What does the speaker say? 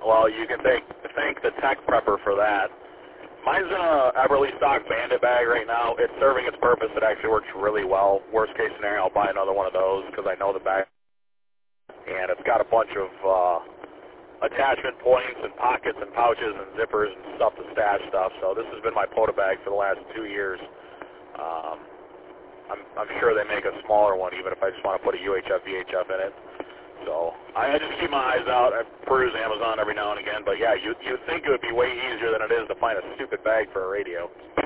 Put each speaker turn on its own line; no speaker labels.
Well, you can thank the Tech Prepper for that. Mine's in a Everly stock Bandit bag right now. It's serving its purpose. It actually works really well. Worst case scenario, I'll buy another one of those because I know the bag. And it's got a bunch of attachment points and pockets and pouches and zippers and stuff to stash stuff. So this has been my POTA bag for the last 2 years. I'm sure they make a smaller one even if I just want to put a UHF, VHF in it. So I just keep my eyes out. I peruse Amazon every now and again. But yeah, you'd think it would be way easier than it is to find a stupid bag for a radio.